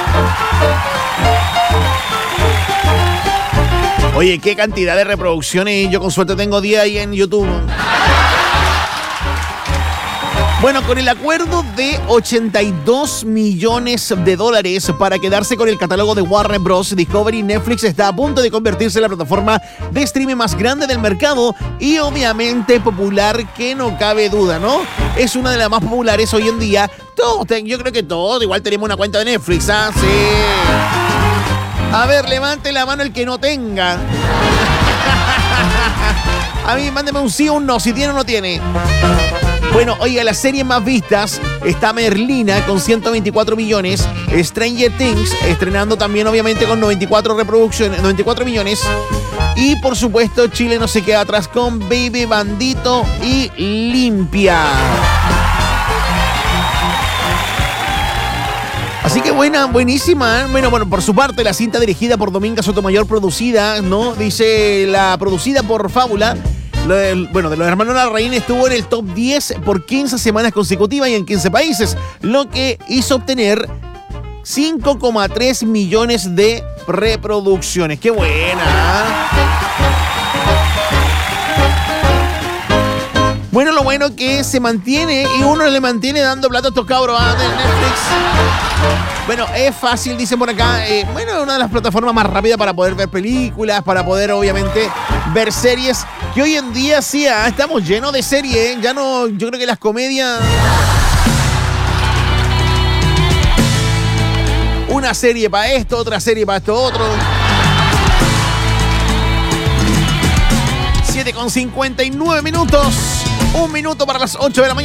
Oye, qué cantidad de reproducciones. Yo con suerte tengo diez ahí en YouTube. Bueno, con el acuerdo de ochenta y dos millones de dólares para quedarse con el catálogo de Warner Bros. Discovery, Netflix está a punto de convertirse en la plataforma de streaming más grande del mercado y obviamente popular, que no cabe duda, ¿no? Es una de las más populares hoy en día. Todos, yo creo que todos igual tenemos una cuenta de Netflix, ¿ah? Sí. A ver, levante la mano el que no tenga. A mí, mándeme un sí o un no, si tiene o no tiene. Bueno, oiga, las series más vistas está Merlina con ciento veinticuatro millones, Stranger Things estrenando también obviamente con noventa y cuatro reproducciones, noventa y cuatro millones. Y por supuesto, Chile no se queda atrás con Baby Bandito y Limpia. Así que buena, buenísima. ¿eh? Bueno, bueno, por su parte, la cinta dirigida por Dominga Sotomayor, producida, ¿no? Dice, la producida por Fábula, lo del- bueno, de los hermanos Larraín, estuvo en el top diez por quince semanas consecutivas y en quince países, lo que hizo obtener cinco coma tres millones de reproducciones. ¡Qué buena! Bueno, lo bueno que se mantiene y uno le mantiene dando plata a estos cabros ¿ah? de Netflix. Bueno, es fácil, dicen por acá. Eh, bueno, es una de las plataformas más rápidas para poder ver películas, para poder obviamente ver series. Que hoy en día sí, ¿ah? estamos llenos de series. ¿eh? Ya no, yo creo que las comedias. Una serie para esto, otra serie para esto otro. siete con cincuenta y nueve minutos. Un minuto para las ocho de la mañana.